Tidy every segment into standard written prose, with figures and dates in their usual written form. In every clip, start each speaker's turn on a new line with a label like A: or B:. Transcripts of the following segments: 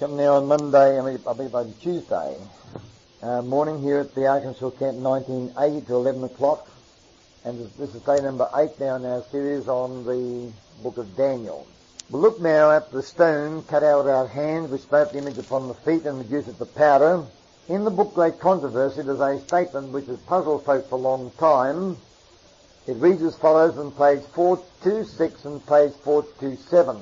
A: Come now on Monday, I believe on Tuesday morning here at the Arkansas camp, 1980 to 11 o'clock. And this is day number 8 now in our series on the book of Daniel. We'll look now at the stone cut out of our hands, which smote the image upon the feet and reduced it to powder. In the book Great Controversy, there's a statement which has puzzled folk for a long time. It reads as follows on page 426 and page 427.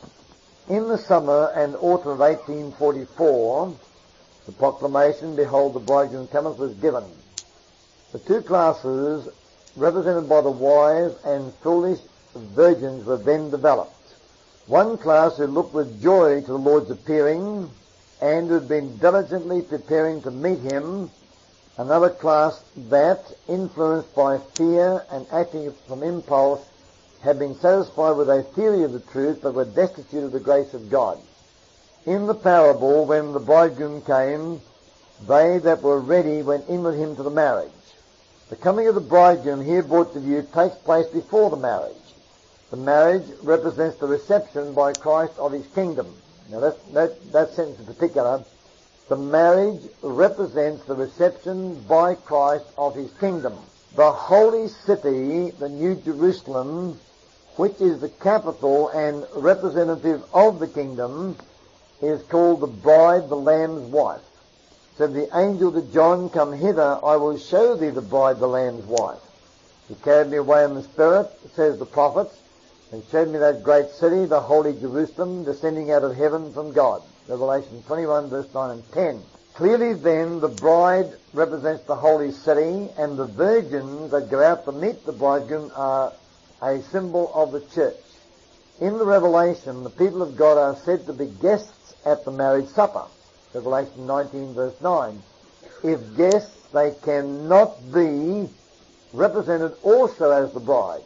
A: In the summer and autumn of 1844, the proclamation, "Behold, the bridegroom cometh," was given. The two classes, represented by the wise and foolish virgins, were then developed. One class who looked with joy to the Lord's appearing and who had been diligently preparing to meet him. Another class that, influenced by fear and acting from impulse, had been satisfied with a theory of the truth but were destitute of the grace of God. In the parable, when the bridegroom came, they that were ready went in with him to the marriage. The coming of the bridegroom here brought to view takes place before the marriage. The marriage represents the reception by Christ of his kingdom. Now that sentence in particular, the marriage represents the reception by Christ of his kingdom. The holy city, the New Jerusalem, which is the capital and representative of the kingdom, is called the bride, the Lamb's wife. Said the angel to John, "Come hither, I will show thee the bride, the Lamb's wife." He carried me away in the Spirit, says the prophet, and showed me that great city, the holy Jerusalem, descending out of heaven from God. Revelation 21, verse 9 and 10. Clearly then, the bride represents the holy city, and the virgins that go out to meet the bridegroom are a symbol of the church. In the Revelation, the people of God are said to be guests at the marriage supper. Revelation 19, verse 9. If guests, they cannot be represented also as the bride.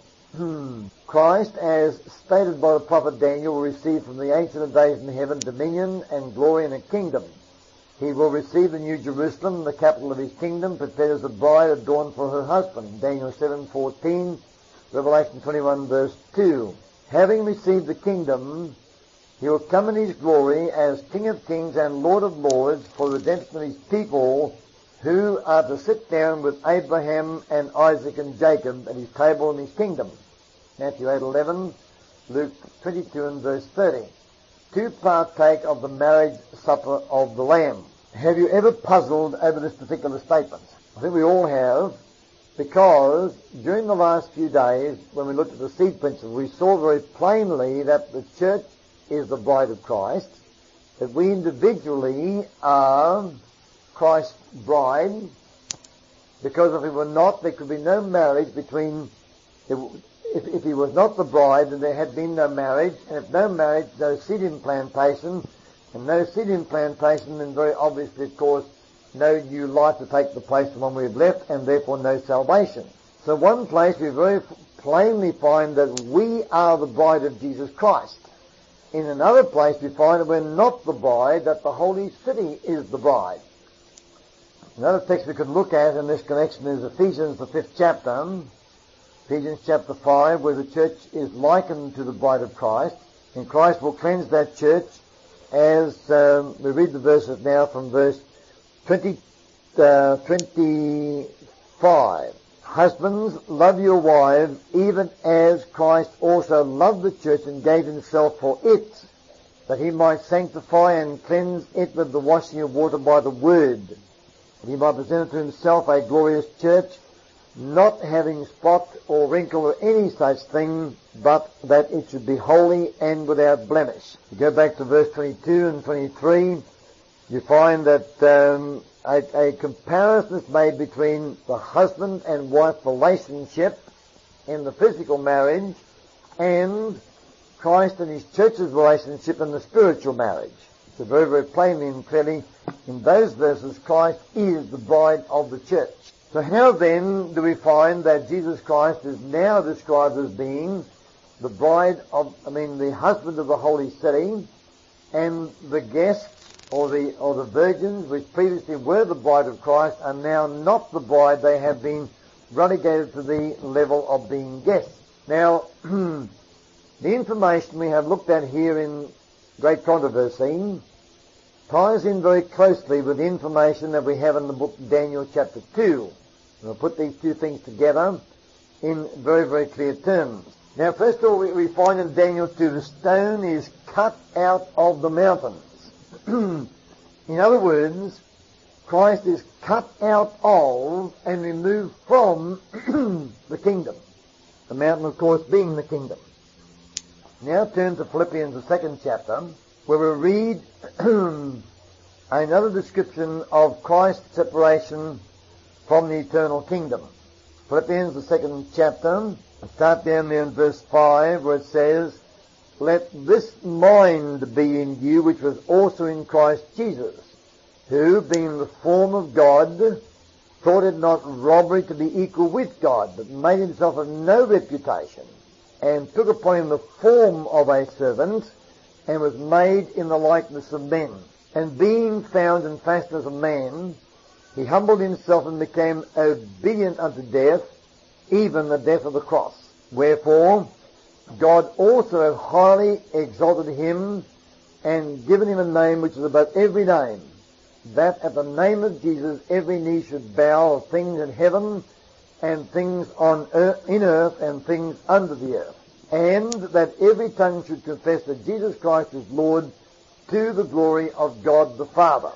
A: Christ, as stated by the prophet Daniel, will receive from the Ancient of Days in heaven dominion and glory and a kingdom. He will receive the New Jerusalem, the capital of his kingdom, prepared as a bride adorned for her husband. Daniel 7:14, Revelation 21, verse 2. Having received the kingdom, he will come in his glory as King of kings and Lord of lords for the redemption of his people, who are to sit down with Abraham and Isaac and Jacob at his table in his kingdom. Matthew 8:11, Luke 22 and verse 30. To partake of the marriage supper of the Lamb. Have you ever puzzled over this particular statement? I think we all have, because during the last few days, when we looked at the seed principle, we saw very plainly that the church is the bride of Christ, that we individually are Christ's bride, because if we were not, there could be no marriage between, if he was not the bride, then there had been no marriage, and if no marriage, no seed implantation, and no seed implantation, then very obviously, of course, no new life to take the place of the one we have left, and therefore no salvation. So one place we very plainly find that we are the bride of Jesus Christ. In another place we find that we're not the bride, that the holy city is the bride. Another text we could look at in this connection is Ephesians, the 5th chapter, Ephesians chapter 5, where the church is likened to the bride of Christ, and Christ will cleanse that church as we read the verses now from verse 25. Husbands, love your wives, even as Christ also loved the church and gave himself for it, that he might sanctify and cleanse it with the washing of water by the word, that he might present it to himself a glorious church, not having spot or wrinkle or any such thing, but that it should be holy and without blemish. You go back to verse 22 and 23, you find that a comparison is made between the husband and wife relationship in the physical marriage and Christ and his church's relationship in the spiritual marriage. So very, very plainly and clearly in those verses, Christ is the bride of the church. So how then do we find that Jesus Christ is now described as being the bride of, the husband of the holy city, and the guests or the virgins, which previously were the bride of Christ, are now not the bride. They have been relegated to the level of being guests. Now, the information we have looked at here in Great Controversy ties in very closely with the information that we have in the book Daniel chapter 2. We'll put these two things together in very, very clear terms. Now, first of all, we find in Daniel 2, the stone is cut out of the mountains. In other words, Christ is cut out of and removed from the kingdom. The mountain, of course, being the kingdom. Now turn to Philippians, the 2nd chapter, where we read another description of Christ's separation from the eternal kingdom. Philippians, the 2nd chapter, start down there in verse 5, where it says, "Let this mind be in you, which was also in Christ Jesus, who, being in the form of God, thought it not robbery to be equal with God, but made himself of no reputation, and took upon him the form of a servant, and was made in the likeness of men. And being found in fashion as a man, he humbled himself and became obedient unto death, even the death of the cross. Wherefore, God also hath highly exalted him, and given him a name which is above every name, that at the name of Jesus every knee should bow, of things in heaven, and things on earth, in earth, and things under the earth. And that every tongue should confess that Jesus Christ is Lord, to the glory of God the Father."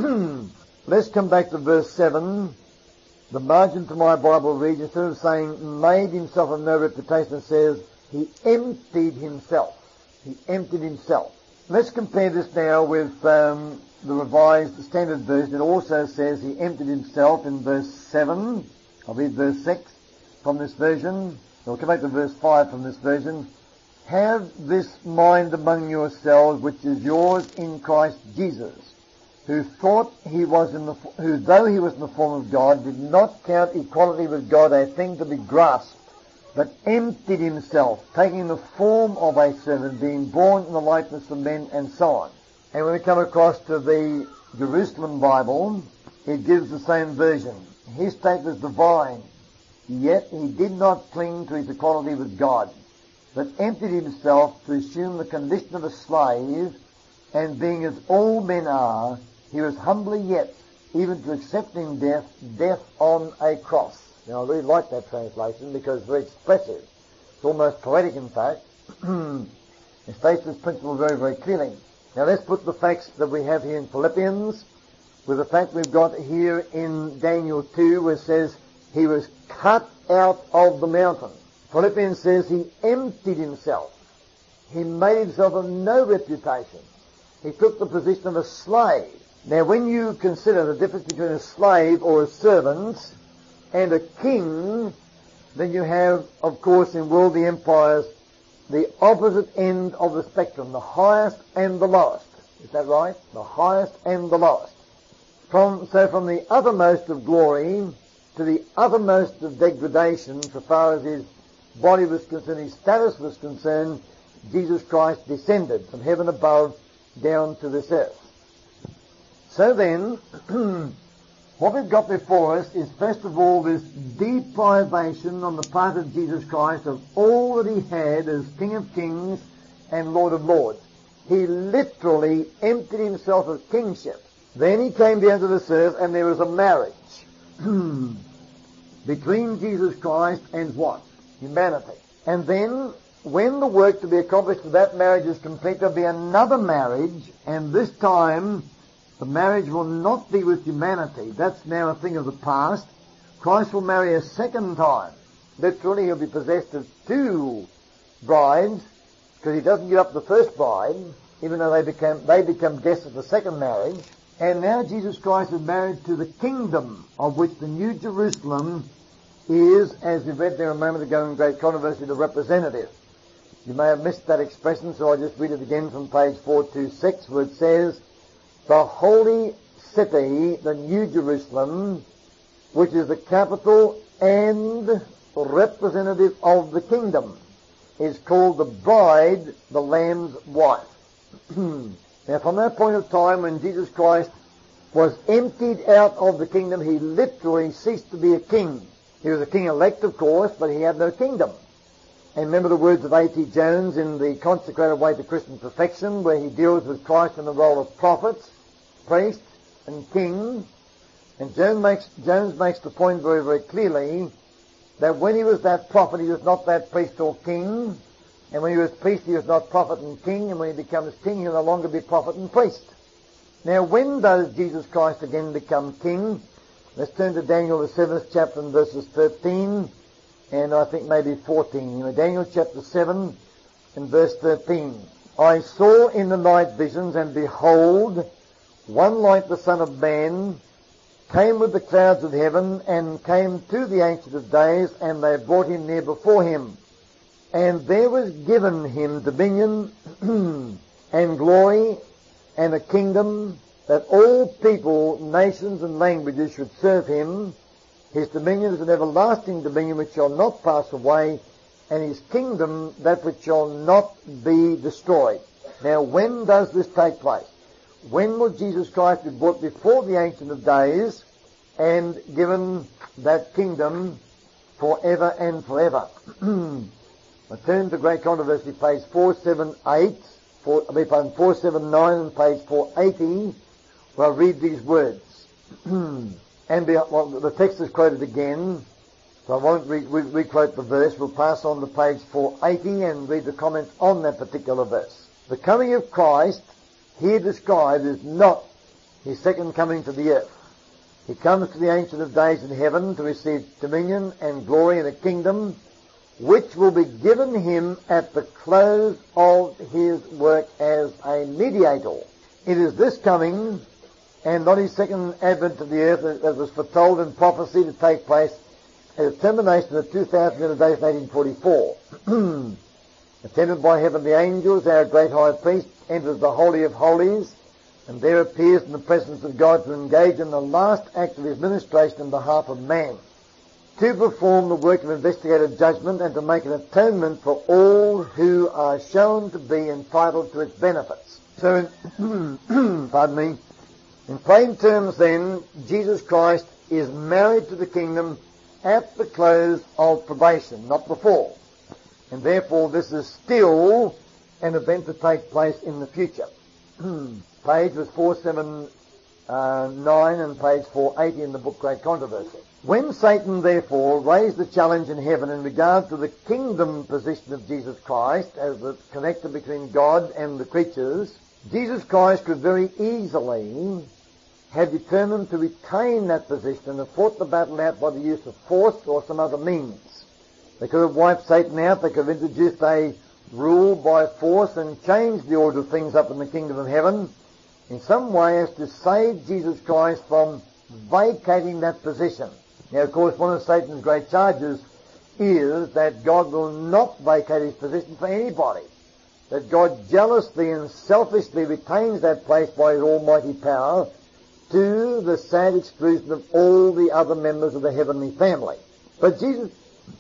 A: Let's come back to verse 7. The margin to my Bible reads, instead of saying, "made himself of no reputation," it says, "he emptied himself." He emptied himself. Let's compare this now with the Revised Standard Version. It also says he emptied himself in verse 7. I'll read verse 6 from this version. We'll come back to verse 5 from this version. "Have this mind among yourselves, which is yours in Christ Jesus, who thought he was who, though he was in the form of God, did not count equality with God a thing to be grasped, but emptied himself, taking the form of a servant, being born in the likeness of men," and so on. And when we come across to the Jerusalem Bible, it gives the same version. "His state was divine, yet he did not cling to his equality with God, but emptied himself to assume the condition of a slave, and being as all men are, he was humbly yet, even to accepting death on a cross." Now, I really like that translation because it's very expressive. It's almost poetic, in fact. It states this principle very, very clearly. Now, let's put the facts that we have here in Philippians with the fact we've got here in Daniel 2, where it says he was cut out of the mountain. Philippians says he emptied himself. He made himself of no reputation. He took the position of a slave. Now, when you consider the difference between a slave or a servant and a king, then you have, of course, in worldly empires, the opposite end of the spectrum, the highest and the lowest. Is that right? The highest and the lowest. From the uttermost of glory to the uttermost of degradation, so far as his body was concerned, his status was concerned, Jesus Christ descended from heaven above down to this earth. So then, what we've got before us is, first of all, this deprivation on the part of Jesus Christ of all that he had as King of Kings and Lord of Lords. He literally emptied himself of kingship. Then he came down to this earth, and there was a marriage between Jesus Christ and what? Humanity. And then, when the work to be accomplished for that marriage is complete, there'll be another marriage, and this time the marriage will not be with humanity. That's now a thing of the past. Christ will marry a second time. Literally, he'll be possessed of two brides, because he doesn't give up the first bride, even though they become guests of the second marriage. And now Jesus Christ is married to the kingdom, of which the New Jerusalem is, as we read there a moment ago in Great Controversy, the representative. You may have missed that expression, so I'll just read it again from page 426, where it says, "The holy city, the New Jerusalem, which is the capital and representative of the kingdom, is called the bride, the Lamb's wife." Now, from that point of time when Jesus Christ was emptied out of the kingdom, he literally ceased to be a king. He was a king elect, of course, but he had no kingdom. And remember the words of A.T. Jones in The Consecrated Way to Christian Perfection, where he deals with Christ in the role of prophets priest and king. And Jones makes the point very, very clearly that when he was that prophet, he was not that priest or king. And when he was priest, he was not prophet and king. And when he becomes king, he'll no longer be prophet and priest. Now, when does Jesus Christ again become king? Let's turn to Daniel, the 7th chapter, and verses 13, and I think maybe 14. Daniel chapter 7 and verse 13. I saw in the night visions, and behold, one like the Son of Man came with the clouds of heaven, and came to the Ancient of Days, and they brought him near before him. And there was given him dominion and glory and a kingdom, that all people, nations, and languages should serve him. His dominion is an everlasting dominion which shall not pass away, and his kingdom that which shall not be destroyed. Now, when does this take place? When will Jesus Christ be brought before the Ancient of Days and given that kingdom forever and forever? I turn to Great Controversy, page 479 and page 480, where I read these words. And the text is quoted again, so I won't re-quote the verse. We'll pass on to page 480 and read the comments on that particular verse. The coming of Christ, here described, is not his second coming to the earth. He comes to the Ancient of Days in heaven to receive dominion and glory and a kingdom which will be given him at the close of his work as a mediator. It is this coming, and not his second advent to the earth, that was foretold in prophecy to take place at the termination of 2,000 days in 1844. Attended by heavenly angels, our great high priest enters the Holy of Holies, and there appears in the presence of God to engage in the last act of his ministration on behalf of man, to perform the work of investigative judgment and to make an atonement for all who are shown to be entitled to its benefits. So, pardon me, in plain terms then, Jesus Christ is married to the kingdom at the close of probation, not before. And therefore this is still an event to take place in the future. Page was 479 and page 480 in the book Great Controversy. When Satan therefore raised the challenge in heaven in regard to the kingdom position of Jesus Christ as the connector between God and the creatures, Jesus Christ could very easily have determined to retain that position and have fought the battle out by the use of force or some other means. They could have wiped Satan out, they could have introduced a rule by force and changed the order of things up in the kingdom of heaven in some way as to save Jesus Christ from vacating that position. Now, of course, one of Satan's great charges is that God will not vacate his position for anybody. That God jealously and selfishly retains that place by his almighty power to the sad exclusion of all the other members of the heavenly family. But Jesus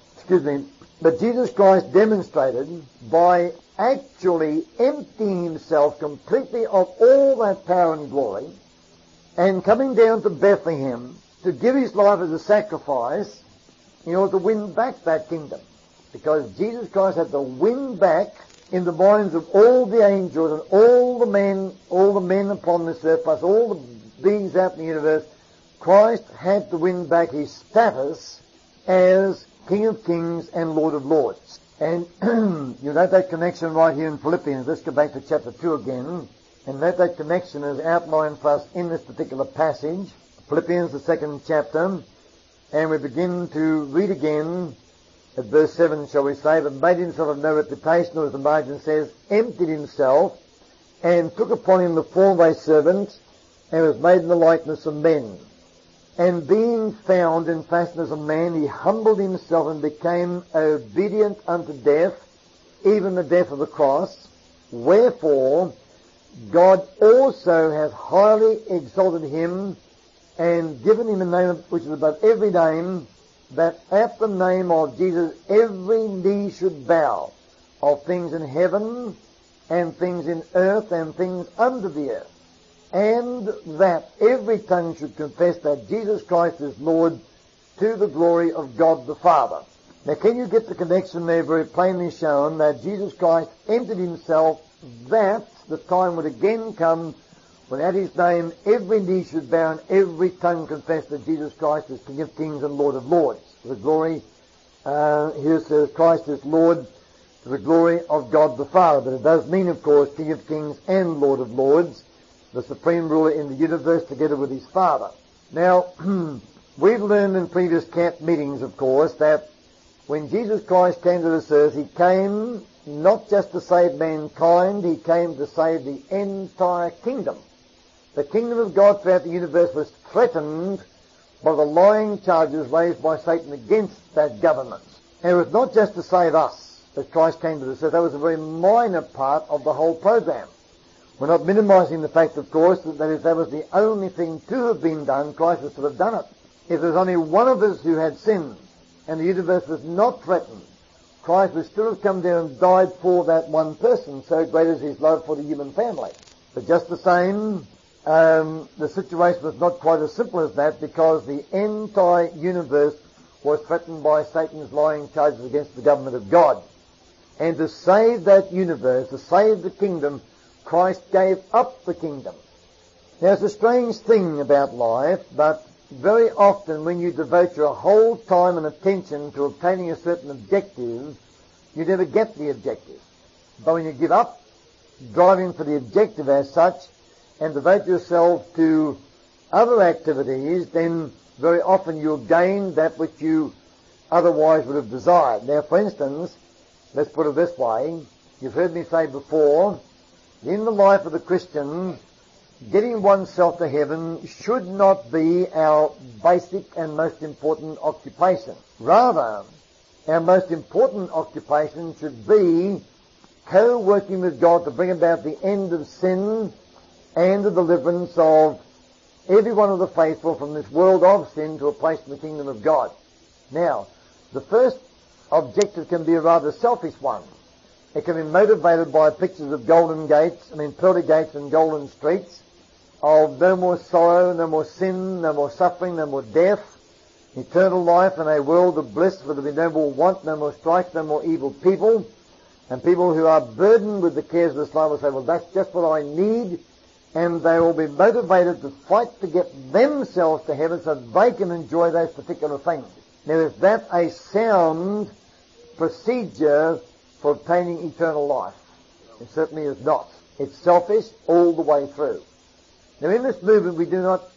A: Christ demonstrated by actually emptying himself completely of all that power and glory and coming down to Bethlehem to give his life as a sacrifice in order to win back that kingdom. Because Jesus Christ had to win back in the minds of all the angels and all the men upon this earth, plus all the beings out in the universe, Christ had to win back his status as King of Kings and Lord of Lords. And you note that connection right here in Philippians. Let's go back to chapter 2 again. And note that connection is outlined for us in this particular passage. Philippians, the 2nd chapter. And we begin to read again at verse 7, shall we say, but made himself of no reputation, or as the margin says, emptied himself, and took upon him the form of a servant, and was made in the likeness of men. And being found in fashion as a man, he humbled himself and became obedient unto death, even the death of the cross. Wherefore, God also hath highly exalted him, and given him a name which is above every name, that at the name of Jesus every knee should bow, of things in heaven, and things in earth, and things under the earth, and that every tongue should confess that Jesus Christ is Lord, to the glory of God the Father. Now, can you get the connection there very plainly shown that Jesus Christ emptied himself, that the time would again come when at his name every knee should bow and every tongue confess that Jesus Christ is King of kings and Lord of lords. The glory, here says Christ is Lord to the glory of God the Father. But it does mean, of course, King of kings and Lord of lords, the supreme ruler in the universe together with his Father. Now, we've learned in previous camp meetings, of course, that when Jesus Christ came to this earth, he came not just to save mankind, he came to save the entire kingdom. The kingdom of God throughout the universe was threatened by the lying charges raised by Satan against that government. And it was not just to save us that Christ came to this earth. That was a very minor part of the whole program. We're not minimizing the fact, of course, that if that was the only thing to have been done, Christ would have done it. If there's only one of us who had sinned and the universe was not threatened, Christ would still have come down and died for that one person, so great is his love for the human family. But just the same, the situation was not quite as simple as that, because the entire universe was threatened by Satan's lying charges against the government of God. And to save that universe, to save the kingdom, Christ gave up the kingdom. Now, it's a strange thing about life, but very often when you devote your whole time and attention to obtaining a certain objective, you never get the objective. But when you give up driving for the objective as such and devote yourself to other activities, then very often you'll gain that which you otherwise would have desired. Now, for instance, let's put it this way. You've heard me say before, in the life of the Christian, getting oneself to heaven should not be our basic and most important occupation. Rather, our most important occupation should be co-working with God to bring about the end of sin and the deliverance of every one of the faithful from this world of sin to a place in the kingdom of God. Now, the first objective can be a rather selfish one. It can be motivated by pictures of pearly gates and golden streets, of no more sorrow, no more sin, no more suffering, no more death, eternal life and a world of bliss where there will be no more want, no more strife, no more evil people. And people who are burdened with the cares of this life will say, well, that's just what I need. And they will be motivated to fight to get themselves to heaven so they can enjoy those particular things. Now, is that a sound procedure for obtaining eternal life? It certainly is not. It's selfish all the way through. Now, in this movement, we do not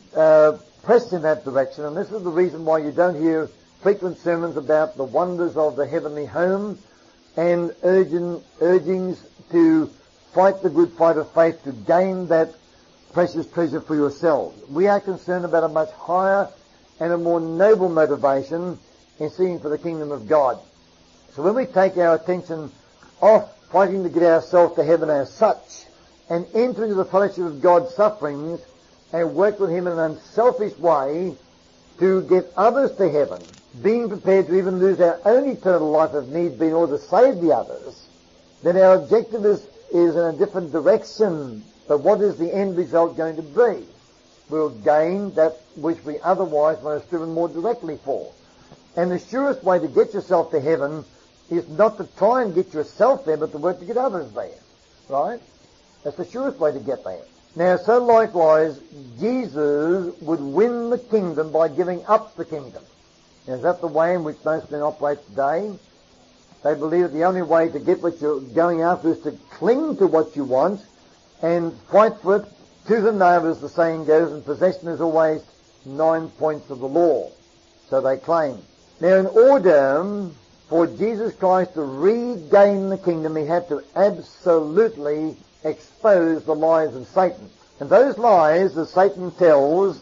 A: press in that direction, and this is the reason why you don't hear frequent sermons about the wonders of the heavenly home and urgings to fight the good fight of faith to gain that precious treasure for yourselves. We are concerned about a much higher and a more noble motivation in seeking for the kingdom of God. So when we take our attention off fighting to get ourselves to heaven as such and enter into the fellowship of God's sufferings and work with him in an unselfish way to get others to heaven, being prepared to even lose our own eternal life if need be in order to save the others, then our objective is in a different direction. But what is the end result going to be? We'll gain that which we otherwise might have striven more directly for. And the surest way to get yourself to heaven is not to try and get yourself there, but to work to get others there. Right? That's the surest way to get there. Now, so likewise, Jesus would win the kingdom by giving up the kingdom. Now, is that the way in which most men operate today? They believe that the only way to get what you're going after is to cling to what you want and fight for it to the nail, as the saying goes, and possession is always 9 points of the law. So they claim. Now, in order for Jesus Christ to regain the kingdom, he had to absolutely expose the lies of Satan. And those lies that Satan tells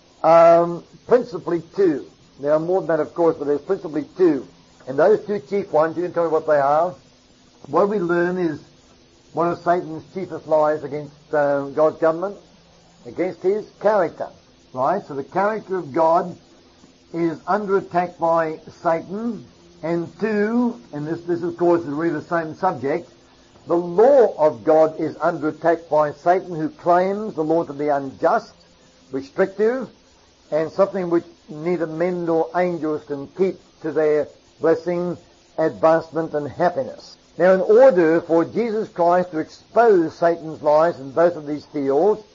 A: are principally two. There are more than that, of course, but there's principally two. And those two chief ones, you can tell me what they are. What we learn is one of Satan's chiefest lies against God's government, against his character. Right? So the character of God is under attack by Satan. And two, and this of course is really the same subject, the law of God is under attack by Satan, who claims the law to be unjust, restrictive, and something which neither men nor angels can keep to their blessing, advancement, and happiness. Now, in order for Jesus Christ to expose Satan's lies in both of these fields,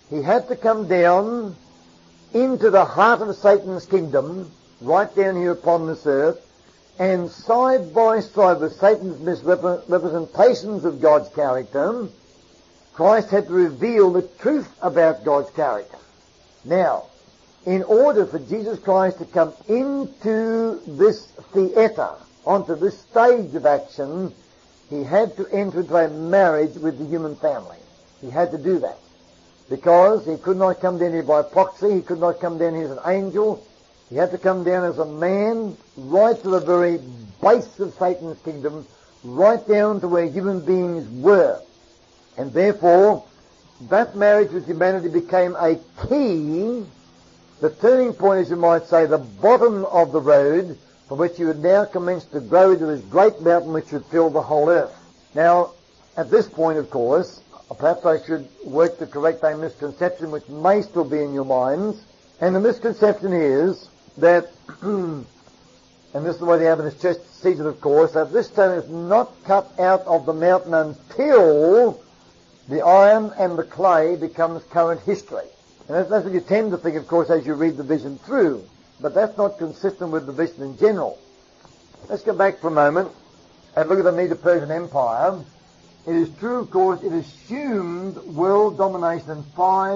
A: He had to come down into the heart of Satan's kingdom, right down here upon this earth, and side by side with Satan's misrepresentations of God's character, Christ had to reveal the truth about God's character. Now, in order for Jesus Christ to come into this theatre, onto this stage of action, he had to enter into a marriage with the human family. He had to do that. Because he could not come down here by proxy, he could not come down here as an angel, he had to come down as a man, right to the very base of Satan's kingdom, right down to where human beings were. And therefore, that marriage with humanity became a key, the turning point, as you might say, the bottom of the road, from which he would now commence to grow into this great mountain which would fill the whole earth. Now, at this point, of course, perhaps I should work to correct a misconception which may still be in your minds. And the misconception is that, and this is the way the Adventist Church sees it, of course, that this stone is not cut out of the mountain until the iron and the clay becomes current history. And that's what you tend to think, of course, as you read the vision through. But that's not consistent with the vision in general. Let's go back for a moment and look at the Medo-Persian Empire. It is true, of course, it assumed world domination in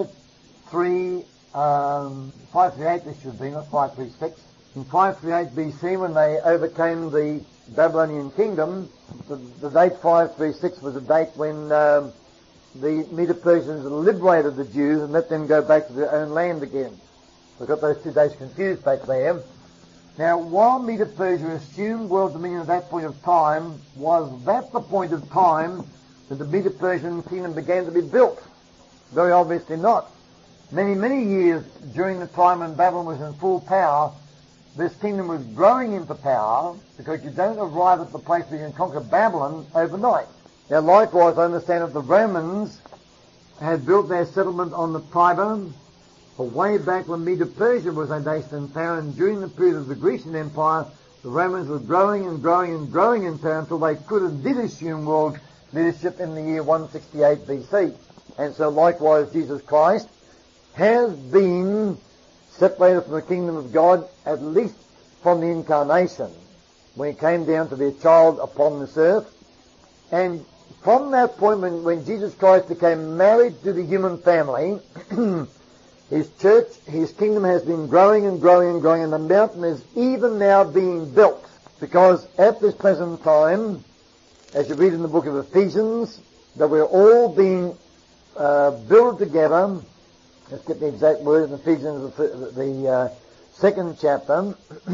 A: 538 this should be, not 536. In 538 BC, when they overcame the Babylonian kingdom, the date 536 was a date when the Medo-Persians liberated the Jews and let them go back to their own land again. We got those two dates confused back there. Now, while Medo-Persia assumed world dominion at that point of time, was that the point of time that the Medo-Persian kingdom began to be built? Very obviously not. Many, many years during the time when Babylon was in full power, this kingdom was growing into power, because you don't arrive at the place where you can conquer Babylon overnight. Now, likewise, I understand that the Romans had built their settlement on the Tiber way back when Medo-Persia was a nation in power, and during the period of the Grecian Empire, the Romans were growing and growing and growing in power until they could and did assume world leadership in the year 168 BC. And so likewise, Jesus Christ has been separated from the kingdom of God, at least from the incarnation, when he came down to be a child upon this earth. And from that point when Jesus Christ became married to the human family, his church, his kingdom has been growing and growing and growing, and the mountain is even now being built. Because at this present time, as you read in the book of Ephesians, that we're all being built together. Let's get the exact word in Ephesians, the second chapter,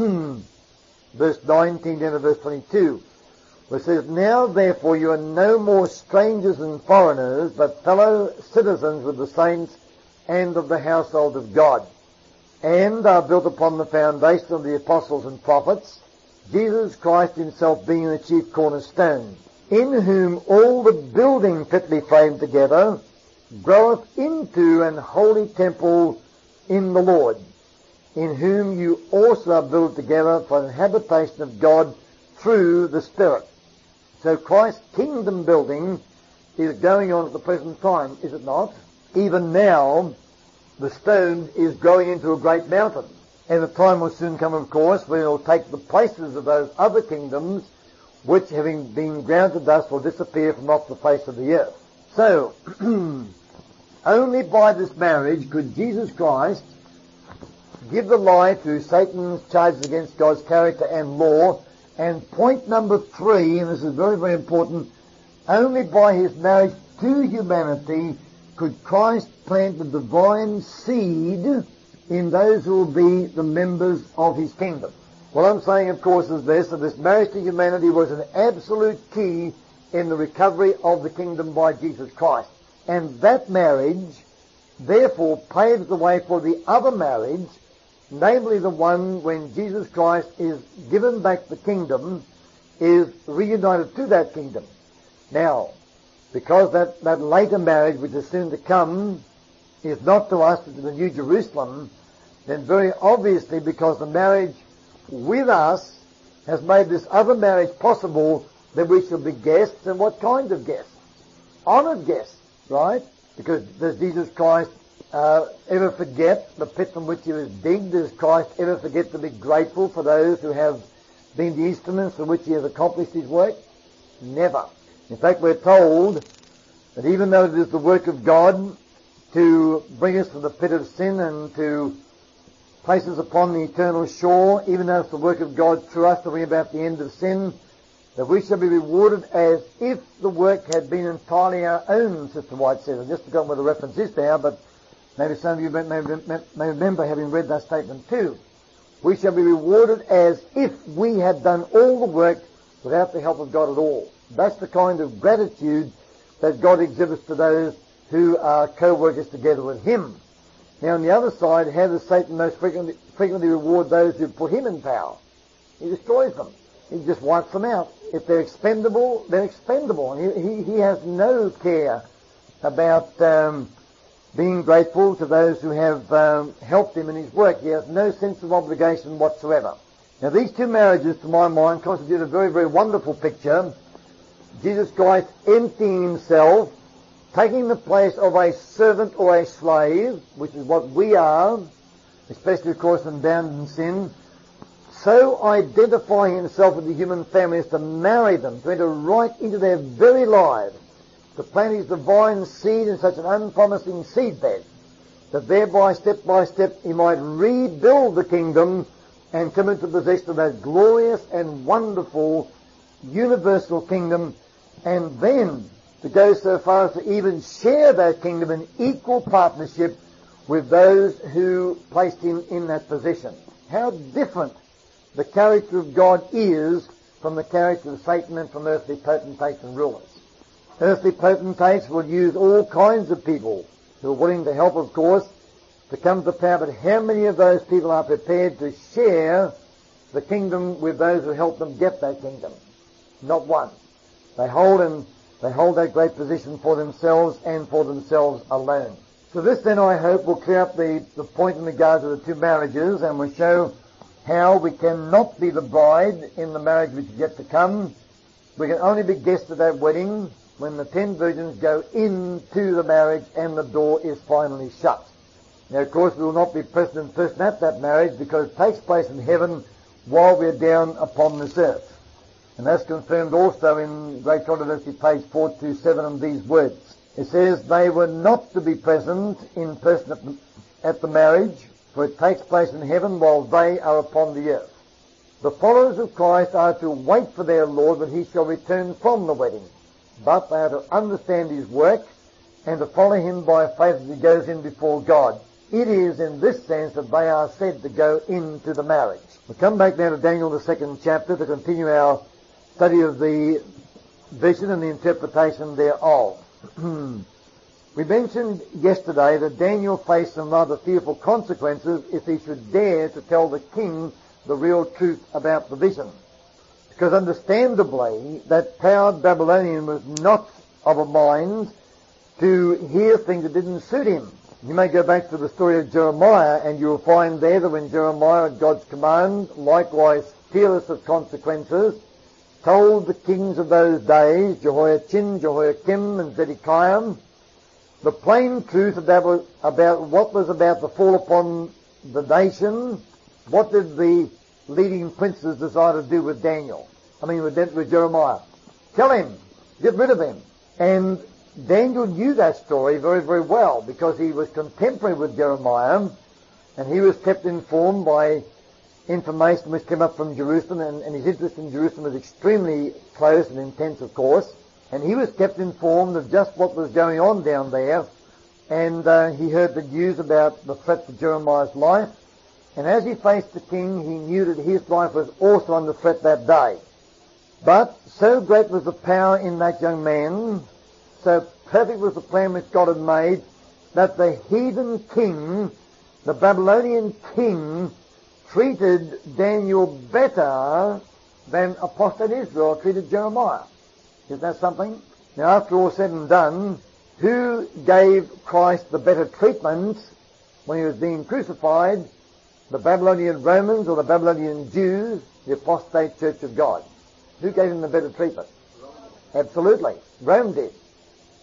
A: verse 19 down to verse 22, where it says, "Now therefore you are no more strangers and foreigners, but fellow citizens with the saints and of the household of God, and are built upon the foundation of the apostles and prophets, Jesus Christ himself being the chief cornerstone, in whom all the building fitly framed together groweth into an holy temple in the Lord, in whom you also are built together for the habitation of God through the Spirit." So Christ's kingdom building is going on at the present time, is it not? Even now, the stone is growing into a great mountain. And the time will soon come, of course, when it will take the places of those other kingdoms, which, having been ground to dust, will disappear from off the face of the earth. So, only by this marriage could Jesus Christ give the lie to Satan's charges against God's character and law. And point number 3, and this is very, very important, only by his marriage to humanity could Christ plant the divine seed in those who will be the members of his kingdom. What I'm saying, of course, is this, that this marriage to humanity was an absolute key in the recovery of the kingdom by Jesus Christ. And that marriage, therefore, paves the way for the other marriage, namely the one when Jesus Christ is given back the kingdom, is reunited to that kingdom. Now, because that later marriage, which is soon to come, is not to us, but to the New Jerusalem, then very obviously, because the marriage with us has made this other marriage possible, that we shall be guests. And what kind of guests? Honored guests, right? Because there's Jesus Christ ever forget the pit from which he was digged? Does Christ ever forget to be grateful for those who have been the instruments through which he has accomplished his work? Never. In fact, we're told that even though it is the work of God to bring us from the pit of sin and to place us upon the eternal shore, even though it's the work of God through us to bring about the end of sin, that we shall be rewarded as if the work had been entirely our own, Sister White says. I've just forgotten where the reference is now, but maybe some of you may remember having read that statement too. We shall be rewarded as if we had done all the work without the help of God at all. That's the kind of gratitude that God exhibits to those who are co-workers together with him. Now on the other side, how does Satan most frequently reward those who put him in power? He destroys them. He just wipes them out. If they're expendable, they're expendable. And he has no care about being grateful to those who have helped him in his work. He has no sense of obligation whatsoever. Now these two marriages, to my mind, constitute a very, very wonderful picture. Jesus Christ emptying himself, taking the place of a servant or a slave, which is what we are, especially of course when bound in sin, so identifying himself with the human family as to marry them, to enter right into their very lives, to plant his divine seed in such an unpromising seedbed, that thereby, step by step, he might rebuild the kingdom and come into possession of that glorious and wonderful universal kingdom, and then to go so far as to even share that kingdom in equal partnership with those who placed him in that position. How different the character of God is from the character of Satan and from earthly potentates and rulers. Earthly potentates will use all kinds of people who are willing to help, of course, to come to power, but how many of those people are prepared to share the kingdom with those who help them get that kingdom? Not one. They hold that great position for themselves and for themselves alone. So this then, I hope, will clear up the point in regard to the two marriages, and will show how we cannot be the bride in the marriage which is yet to come. We can only be guests at that wedding when the 10 virgins go into the marriage and the door is finally shut. Now, of course, we will not be present in person at that marriage because it takes place in heaven while we're down upon this earth. And that's confirmed also in Great Controversy, page 427, of these words. It says, they were not to be present in person at the marriage, for it takes place in heaven while they are upon the earth. The followers of Christ are to wait for their Lord when he shall return from the wedding. But they are to understand his work and to follow him by faith as he goes in before God. It is in this sense that they are said to go into the marriage. We'll come back now to Daniel, the 2nd chapter, to continue our study of the vision and the interpretation thereof. We mentioned yesterday that Daniel faced some rather fearful consequences if he should dare to tell the king the real truth about the vision. Because understandably, that proud Babylonian was not of a mind to hear things that didn't suit him. You may go back to the story of Jeremiah, and you will find there that when Jeremiah, at God's command, likewise fearless of consequences, told the kings of those days, Jehoiachin, Jehoiakim, and Zedekiah, the plain truth about what was about to fall upon the nation. What did the leading princes desire to do with Daniel? With Jeremiah. Kill him. Get rid of him. And Daniel knew that story very, very well because he was contemporary with Jeremiah, and he was kept informed by information which came up from Jerusalem, and his interest in Jerusalem was extremely close and intense, of course. And he was kept informed of just what was going on down there, and he heard the news about the threat to Jeremiah's life. And as he faced the king, he knew that his life was also under threat that day. But so great was the power in that young man, so perfect was the plan which God had made, that the heathen king, the Babylonian king, treated Daniel better than apostate Israel treated Jeremiah. Isn't that something? Now, after all said and done, who gave Christ the better treatment when he was being crucified? The Babylonian Romans or the Babylonian Jews, the apostate Church of God? Who gave him the better treatment? Absolutely. Rome did.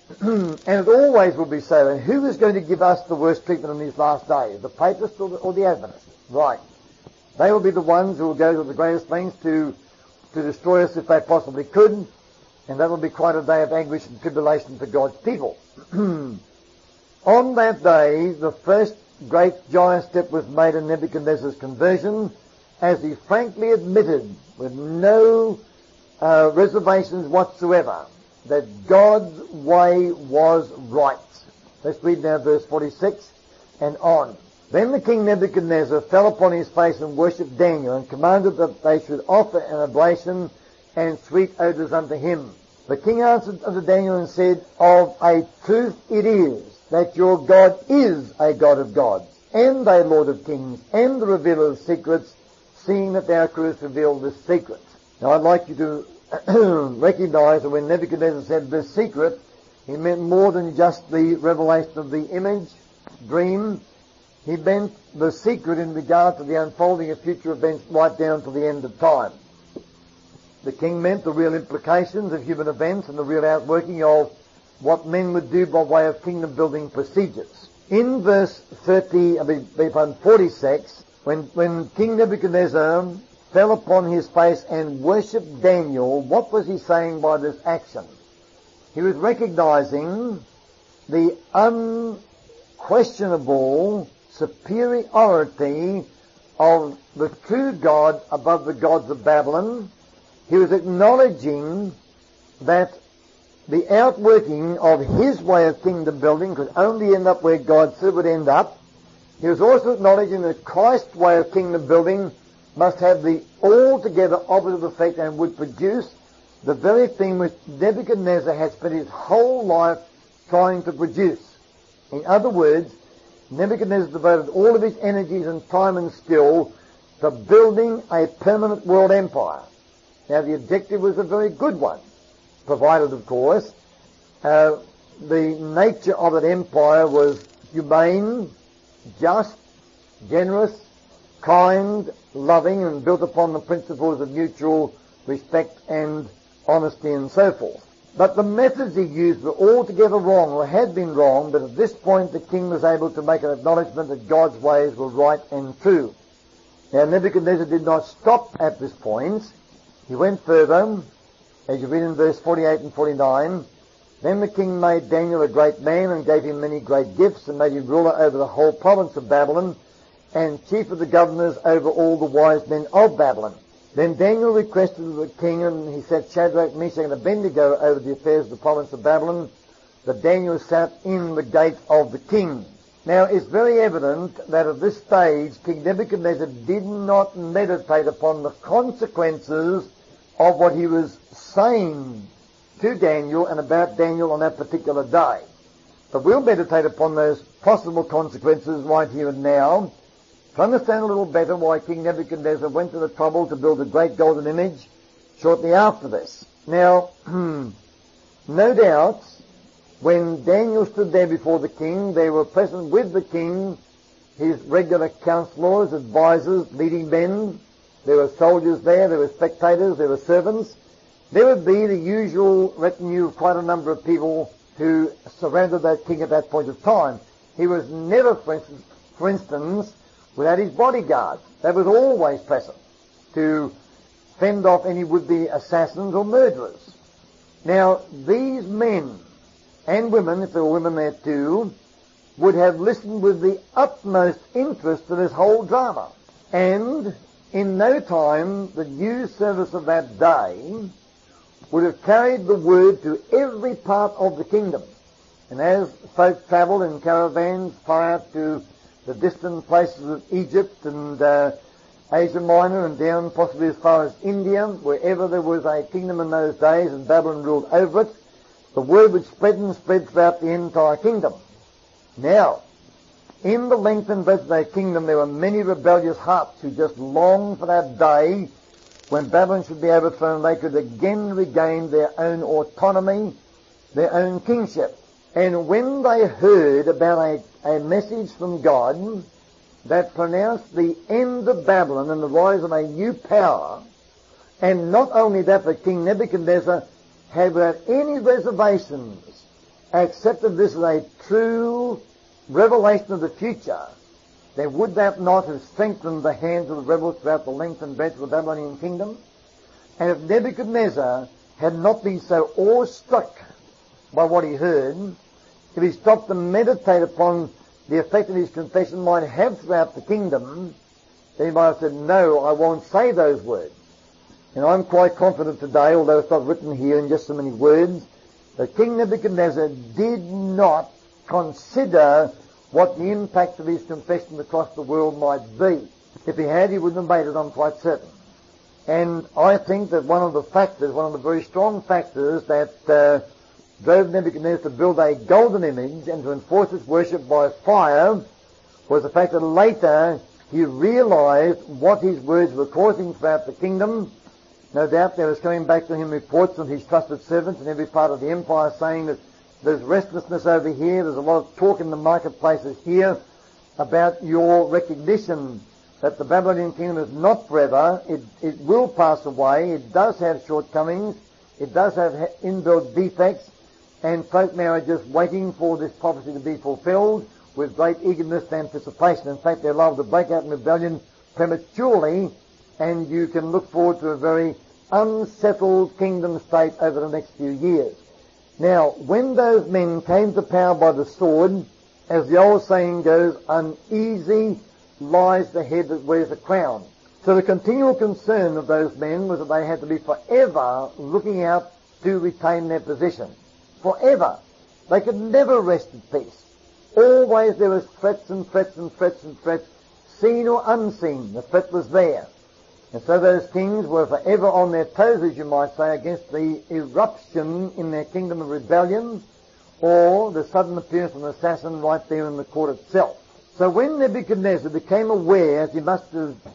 A: And it always will be so. And who is going to give us the worst treatment in these last days? The Papists or the Adventists? Right. They will be the ones who will go to the greatest lengths to destroy us if they possibly could. And that will be quite a day of anguish and tribulation for God's people. On that day, the first great giant step was made in Nebuchadnezzar's conversion, as he frankly admitted, with no reservations whatsoever, that God's way was right. Let's read now verse 46 and on. Then the king Nebuchadnezzar fell upon his face and worshipped Daniel, and commanded that they should offer an oblation and sweet odors unto him. The king answered unto Daniel and said, Of a truth it is, that your God is a God of gods, and a Lord of kings, and the revealer of secrets, seeing that thou couldst reveal this secret. Now I'd like you to recognize that when Nebuchadnezzar said this secret, he meant more than just the revelation of the image, dream. He meant the secret in regard to the unfolding of future events right down to the end of time. The king meant the real implications of human events and the real outworking of what men would do by way of kingdom building procedures. In verse 46, when King Nebuchadnezzar fell upon his face and worshipped Daniel, what was he saying by this action? He was recognizing the unquestionable superiority of the true God above the gods of Babylon. He was acknowledging that the outworking of his way of kingdom building could only end up where God said it would end up. He was also acknowledging that Christ's way of kingdom building must have the altogether opposite effect and would produce the very thing which Nebuchadnezzar had spent his whole life trying to produce. In other words, Nebuchadnezzar devoted all of his energies and time and skill to building a permanent world empire. Now the objective was a very good one, provided, of course, the nature of that empire was humane, just, generous, kind, loving, and built upon the principles of mutual respect and honesty and so forth. But the methods he used were altogether wrong, or had been wrong, but at this point the king was able to make an acknowledgement that God's ways were right and true. Now Nebuchadnezzar did not stop at this point. He went further, as you read in verse 48 and 49. Then the king made Daniel a great man, and gave him many great gifts, and made him ruler over the whole province of Babylon, and chief of the governors over all the wise men of Babylon. Then Daniel requested of the king, and he set Shadrach, Meshach, and Abednego over the affairs of the province of Babylon, that Daniel sat in the gate of the king. Now, it's very evident that at this stage, King Nebuchadnezzar did not meditate upon the consequences of what he was saying to Daniel and about Daniel on that particular day. But we'll meditate upon those possible consequences right here and now, to understand a little better why King Nebuchadnezzar went to the trouble to build a great golden image shortly after this. Now, no doubt, when Daniel stood there before the king, they were present with the king, his regular counselors, advisors, leading men. There were soldiers there were spectators, there were servants. There would be the usual retinue of quite a number of people who surrounded that king at that point of time. He was never, for instance, without his bodyguard. That was always present to fend off any would-be assassins or murderers. Now, these men and women, if there were women there too, would have listened with the utmost interest to this whole drama. And in no time, the news service of that day would have carried the word to every part of the kingdom. And as folk travelled in caravans far out to the distant places of Egypt and Asia Minor and down possibly as far as India, wherever there was a kingdom in those days and Babylon ruled over it, the word would spread and spread throughout the entire kingdom. Now, in the length and breadth of that kingdom, there were many rebellious hearts who just longed for that day when Babylon should be overthrown and they could again regain their own autonomy, their own kingship. And when they heard about a message from God that pronounced the end of Babylon and the rise of a new power, and not only that, but King Nebuchadnezzar had without any reservations accepted this as a true revelation of the future, then would that not have strengthened the hands of the rebels throughout the length and breadth of the Babylonian kingdom? And if Nebuchadnezzar had not been so awestruck by what he heard, if he stopped to meditate upon the effect that his confession might have throughout the kingdom, then he might have said, no, I won't say those words. And I'm quite confident today, although it's not written here in just so many words, that King Nebuchadnezzar did not consider what the impact of his confession across the world might be. If he had, he wouldn't have made it, I'm quite certain. And I think that one of the very strong factors that drove Nebuchadnezzar to build a golden image and to enforce its worship by fire was the fact that later he realized what his words were causing throughout the kingdom. No doubt there was coming back to him reports of his trusted servants in every part of the empire saying that there's restlessness over here, there's a lot of talk in the marketplaces here about your recognition that the Babylonian kingdom is not forever. It will pass away. It does have shortcomings. It does have inbuilt defects. And folk now are just waiting for this prophecy to be fulfilled with great eagerness and anticipation. In fact, they're liable to break out in rebellion prematurely, and you can look forward to a very unsettled kingdom state over the next few years. Now, when those men came to power by the sword, as the old saying goes, uneasy lies the head that wears a crown. So the continual concern of those men was that they had to be forever looking out to retain their position. Forever. They could never rest at peace. Always there was threats and threats and threats and threats, seen or unseen. The threat was there. And so those kings were forever on their toes, as you might say, against the eruption in their kingdom of rebellion or the sudden appearance of an assassin right there in the court itself. So when Nebuchadnezzar became aware, as he must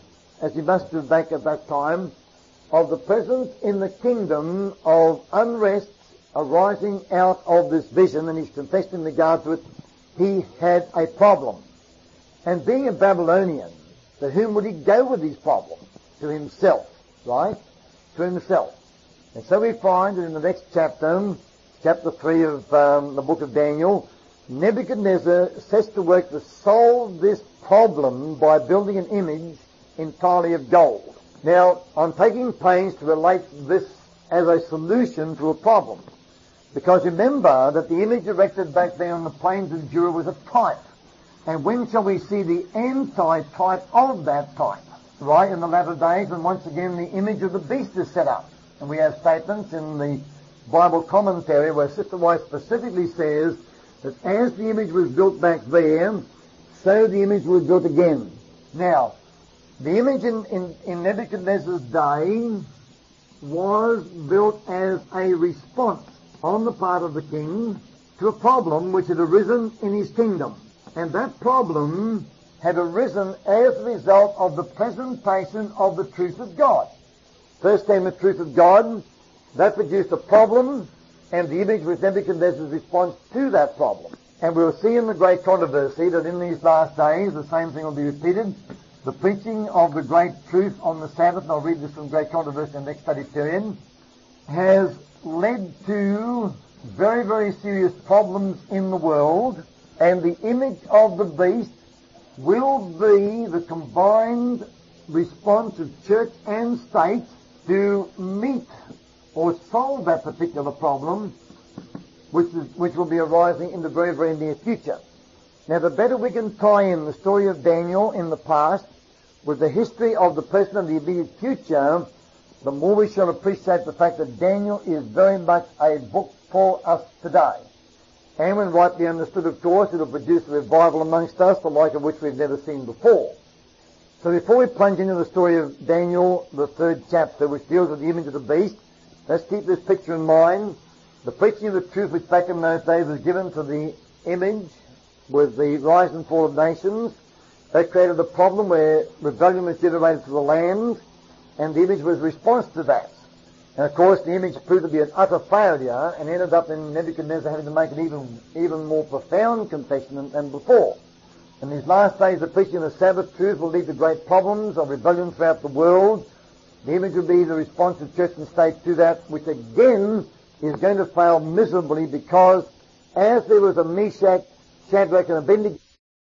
A: have back at that time, of the presence in the kingdom of unrest arising out of this vision and his confession in regard to it, he had a problem. And being a Babylonian, to whom would he go with these problems? To himself, right? To himself. And so we find that in the next chapter, chapter 3 of the book of Daniel, Nebuchadnezzar sets to work to solve this problem by building an image entirely of gold. Now, I'm taking pains to relate this as a solution to a problem. Because remember that the image erected back there on the plains of Dura was a type. And when shall we see the anti-type of that type? Right, in the latter days, and once again the image of the beast is set up. And we have statements in the Bible commentary where Sister White specifically says that as the image was built back there, so the image was built again. Now, the image in Nebuchadnezzar's day was built as a response on the part of the king to a problem which had arisen in his kingdom. And that problem had arisen as a result of the presentation of the truth of God. First came the truth of God, that produced a problem, and the image was Nebuchadnezzar's response to that problem. And we'll see in the great controversy that in these last days, the same thing will be repeated. The preaching of the great truth on the Sabbath, and I'll read this from Great Controversy in the next study period, has led to very, very serious problems in the world, and the image of the beast will be the combined response of church and state to meet or solve that particular problem, which will be arising in the very, very near future. Now, the better we can tie in the story of Daniel in the past with the history of the present and the immediate future, the more we shall appreciate the fact that Daniel is very much a book for us today. And when rightly understood, of course, it will produce a revival amongst us, the like of which we've never seen before. So before we plunge into the story of Daniel, the 3rd chapter, which deals with the image of the beast, let's keep this picture in mind. The preaching of the truth which back in those days was given to the image with the rise and fall of nations. That created a problem where rebellion was generated to the land, and the image was a response to that. And of course the image proved to be an utter failure and ended up in Nebuchadnezzar having to make an even more profound confession than before. In these last days, the preaching of the Sabbath truth will lead to great problems of rebellion throughout the world. The image will be the response of church and state to that, which again is going to fail miserably because as there was a Meshach, Shadrach, and Abednego